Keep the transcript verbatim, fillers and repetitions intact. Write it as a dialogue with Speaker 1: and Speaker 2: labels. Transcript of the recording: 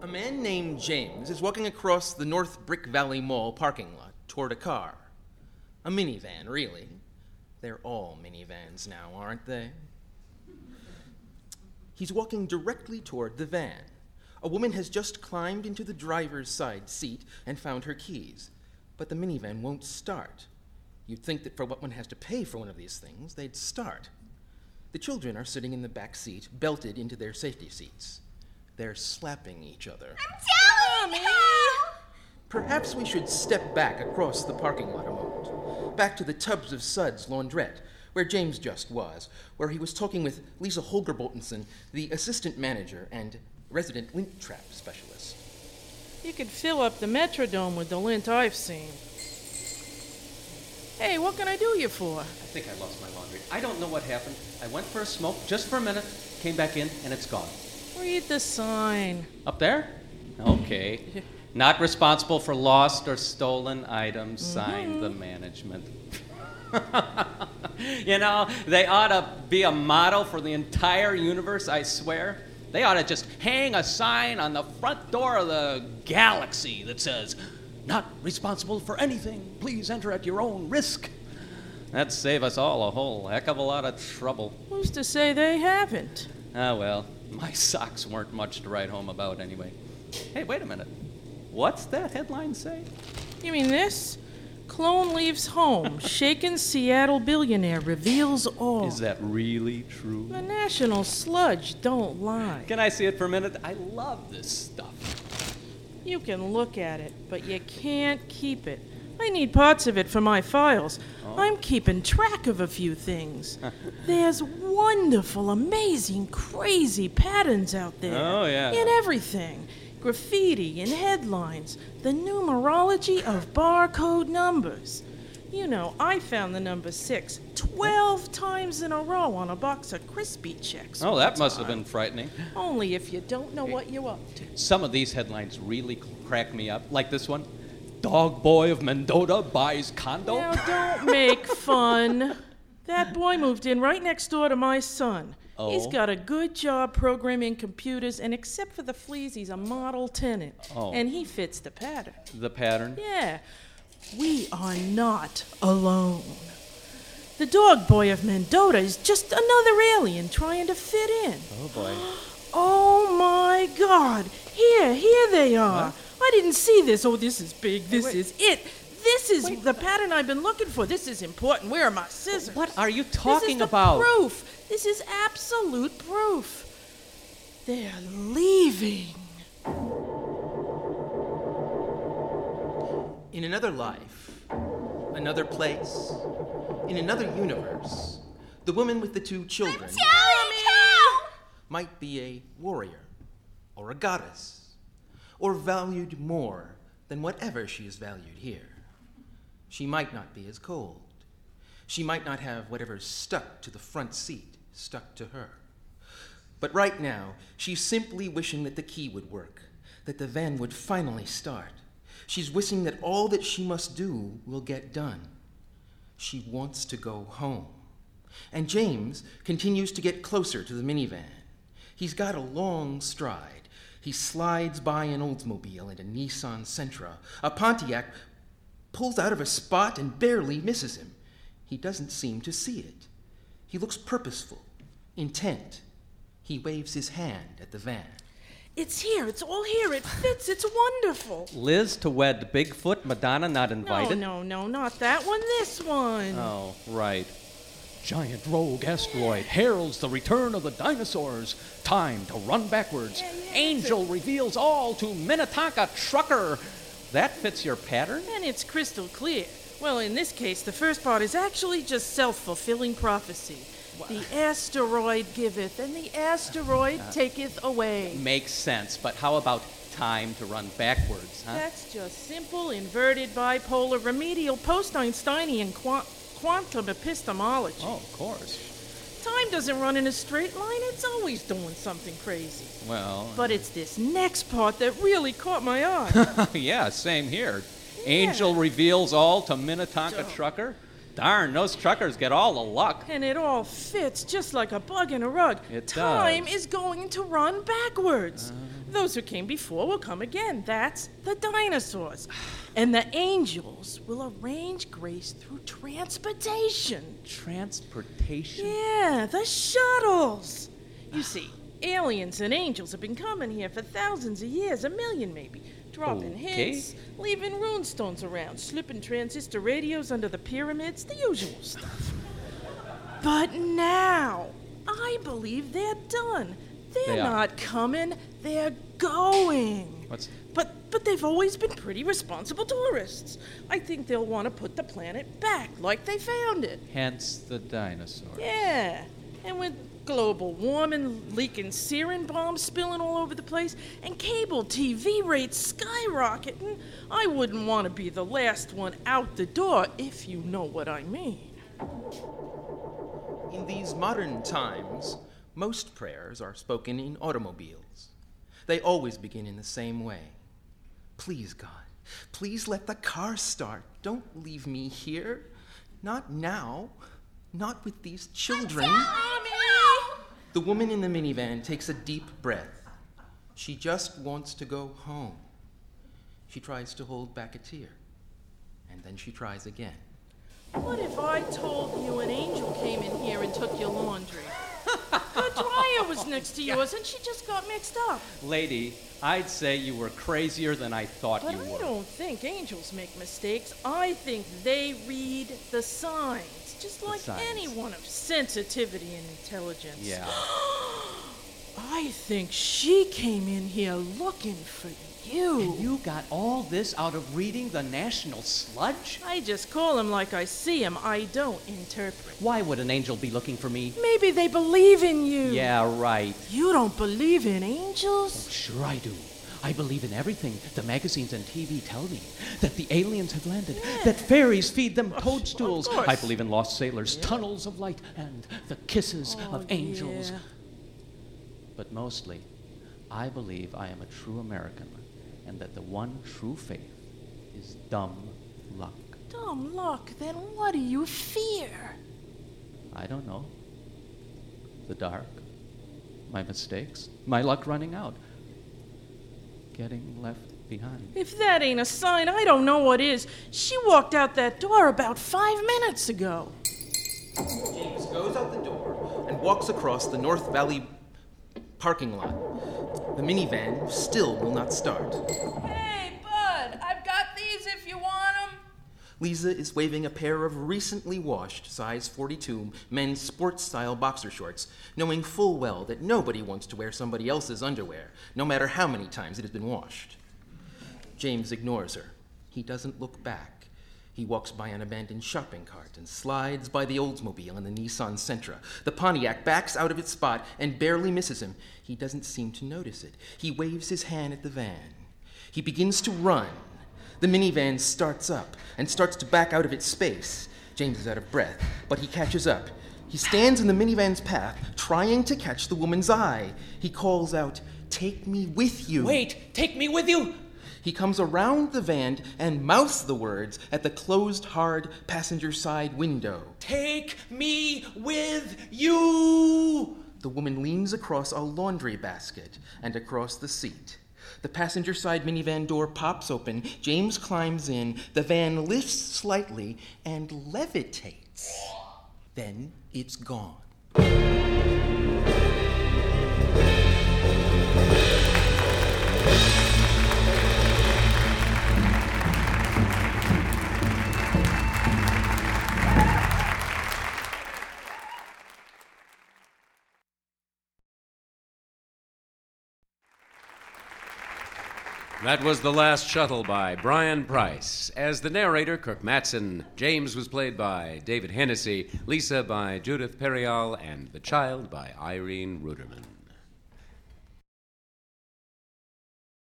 Speaker 1: man named James is walking across the North Brick Valley Mall parking lot toward a car. A minivan, really. They're all minivans now, aren't they? He's walking directly toward the van. A woman has just climbed into the driver's side seat and found her keys, but the minivan won't start. You'd think that for what one has to pay for one of these things, they'd start. The children are sitting in the back seat, belted into their safety seats. They're slapping each other.
Speaker 2: I'm telling you!
Speaker 1: Perhaps we should step back across the parking lot a moment, back to the Tubbs of Suds laundrette, where James just was, where he was talking with Lisa Holger-Boltonson, the assistant manager and resident lint trap specialist.
Speaker 3: You could fill up the Metrodome with the lint I've seen. Hey, what can I do you for?
Speaker 4: I think I lost my laundry. I don't know what happened. I went for a smoke just for a minute, came back in, and it's gone.
Speaker 3: Read the sign.
Speaker 4: Up there? Okay. Not responsible for lost or stolen items, mm-hmm. Signed the management. You know, they ought to be a model for the entire universe, I swear. They ought to just hang a sign on the front door of the galaxy that says, "Not responsible for anything. Please enter at your own risk." That'd save us all a whole heck of a lot of trouble.
Speaker 3: Who's to say they haven't?
Speaker 4: Ah, well, my socks weren't much to write home about anyway. Hey, wait a minute. What's that headline say?
Speaker 3: You mean this? Clone leaves home. Shaken Seattle billionaire reveals all.
Speaker 4: Is that really true?
Speaker 3: The National Sludge don't lie.
Speaker 4: Can I see it for a minute? I love this stuff.
Speaker 3: You can look at it, but you can't keep it. I need parts of it for my files. Oh. I'm keeping track of a few things. There's wonderful, amazing, crazy patterns out there.
Speaker 4: Oh, yeah.
Speaker 3: In everything. Graffiti and headlines, the numerology of barcode numbers. You know, I found the number six twelve times in a row on a box of crispy checks.
Speaker 4: Oh, that must have been frightening.
Speaker 3: Only if you don't know what you're up to.
Speaker 4: Some of these headlines really crack me up, like this one. Dog boy of Mendota buys condo.
Speaker 3: Now, don't make fun. That boy moved in right next door to my son.
Speaker 4: Oh.
Speaker 3: He's got a good job programming computers, and except for the fleas, he's a model tenant.
Speaker 4: Oh.
Speaker 3: And he fits the pattern.
Speaker 4: The pattern?
Speaker 3: Yeah. We are not alone. The dog boy of Mendota is just another alien trying to fit in.
Speaker 4: Oh, boy.
Speaker 3: Oh, my God. Here, here they are. What? I didn't see this. Oh, this is big. This
Speaker 4: Wait.
Speaker 3: is it. This is
Speaker 4: Wait.
Speaker 3: the pattern I've been looking for. This is important. Where are my scissors?
Speaker 4: What are you talking
Speaker 3: this is the
Speaker 4: about?
Speaker 3: Proof. This is absolute proof. They're leaving.
Speaker 1: In another life, another place, in another universe, the woman with the two children
Speaker 2: I'm telling you!
Speaker 1: might be a warrior or a goddess, or valued more than whatever she is valued here. She might not be as cold. She might not have whatever's stuck to the front seat stuck to her. But right now, she's simply wishing that the key would work, that the van would finally start. She's wishing that all that she must do will get done. She wants to go home. And James continues to get closer to the minivan. He's got a long stride. He slides by an Oldsmobile and a Nissan Sentra. A Pontiac pulls out of a spot and barely misses him. He doesn't seem to see it. He looks purposeful, intent. He waves his hand at the van.
Speaker 3: It's here. It's all here. It fits. It's wonderful.
Speaker 4: Liz to wed Bigfoot, Madonna not invited?
Speaker 3: No, no, no, not that one. This one.
Speaker 4: Oh, right. Giant rogue asteroid heralds the return of the dinosaurs. Time to run backwards.
Speaker 3: Yeah, yeah,
Speaker 4: Angel reveals all to Minnetonka Trucker. That fits your pattern?
Speaker 3: And it's crystal clear. Well, in this case, the first part is actually just self-fulfilling prophecy. What? The asteroid giveth, and the asteroid uh, taketh away.
Speaker 4: Makes sense, but how about time to run backwards, huh?
Speaker 3: That's just simple, inverted, bipolar, remedial, post-Einsteinian quant- quantum epistemology.
Speaker 4: Oh, of course.
Speaker 3: Time doesn't run in a straight line. It's always doing something crazy.
Speaker 4: Well...
Speaker 3: But it's this next part that really caught my eye.
Speaker 4: Yeah, same here.
Speaker 3: Yeah.
Speaker 4: Angel reveals all to Minnetonka
Speaker 3: So-
Speaker 4: Trucker. Darn, those truckers get all the luck.
Speaker 3: And it all fits just like a bug in a rug.
Speaker 4: It
Speaker 3: Time
Speaker 4: does.
Speaker 3: is going to run backwards.
Speaker 4: Uh.
Speaker 3: Those who came before will come again. That's the dinosaurs. And the angels will arrange grace through transportation.
Speaker 4: Transportation?
Speaker 3: Yeah, the shuttles. You see, aliens and angels have been coming here for thousands of years, a million maybe. Dropping
Speaker 4: Okay.
Speaker 3: hints, leaving runestones around, slipping transistor radios under the pyramids, the usual stuff. But now, I believe they're done. They're
Speaker 4: They are.
Speaker 3: not coming, they're going.
Speaker 4: What's...
Speaker 3: But but they've always been pretty responsible tourists. I think they'll want to put the planet back like they found it.
Speaker 4: Hence the dinosaurs.
Speaker 3: Yeah. And with global warming, leaking sarin bombs spilling all over the place, and cable T V rates skyrocketing, I wouldn't want to be the last one out the door, if you know what I mean.
Speaker 1: In these modern times, most prayers are spoken in automobiles. They always begin in the same way. Please, God, please let the car start. Don't leave me here. Not now. Not with these children. The woman in the minivan takes a deep breath. She just wants to go home. She tries to hold back a tear. And then she tries again.
Speaker 3: What if I told you an angel came in here and took your laundry? Her dryer was next to yours and she just got mixed up.
Speaker 4: Lady, I'd say you were crazier than I thought
Speaker 3: But
Speaker 4: you
Speaker 3: I
Speaker 4: were.
Speaker 3: don't think angels make mistakes. I think they read the signs, just like
Speaker 4: signs.
Speaker 3: anyone of sensitivity and intelligence.
Speaker 4: Yeah.
Speaker 3: I think she came in here looking for you.
Speaker 4: And you got all this out of reading the National Sludge?
Speaker 3: I just call him like I see him. I don't interpret.
Speaker 4: Why would an angel be looking for me?
Speaker 3: Maybe they believe in you.
Speaker 4: Yeah, right.
Speaker 3: You don't believe in angels?
Speaker 4: Sure I do. I believe in everything the magazines and T V tell me. That the aliens have landed.
Speaker 3: Yeah.
Speaker 4: That fairies feed them toadstools.
Speaker 3: of course.
Speaker 4: I believe in lost sailors, tunnels of light, and the kisses
Speaker 3: Oh,
Speaker 4: of angels.
Speaker 3: yeah.
Speaker 4: But mostly, I believe I am a true American, and that the one true faith is dumb luck.
Speaker 3: Dumb luck, then what do you fear?
Speaker 4: I don't know. The dark, my mistakes, my luck running out, getting left behind.
Speaker 3: If that ain't a sign, I don't know what is. She walked out that door about five minutes ago.
Speaker 1: James goes out the door and walks across the North Valley parking lot. The minivan still will not start.
Speaker 2: Hey, bud, I've got these if you want them.
Speaker 1: Lisa is waving a pair of recently washed size forty-two men's sports-style boxer shorts, knowing full well that nobody wants to wear somebody else's underwear, no matter how many times it has been washed. James ignores her. He doesn't look back. He walks by an abandoned shopping cart and slides by the Oldsmobile and the Nissan Sentra. The Pontiac backs out of its spot and barely misses him. He doesn't seem to notice it. He waves his hand at the van. He begins to run. The minivan starts up and starts to back out of its space. James is out of breath, but he catches up. He stands in the minivan's path, trying to catch the woman's eye. He calls out, "Take me with you."
Speaker 4: Wait, take me with you!
Speaker 1: He comes around the van and mouths the words at the closed, hard passenger side window.
Speaker 4: Take me with you!
Speaker 1: The woman leans across a laundry basket and across the seat. The passenger side minivan door pops open. James climbs in. The van lifts slightly and levitates. Then it's gone.
Speaker 5: That was The Last Shuttle by Brian Price. As the narrator, Kirk Mattson, James was played by David Hennessy, Lisa by Judith Perial, and The Child by Irene Ruderman.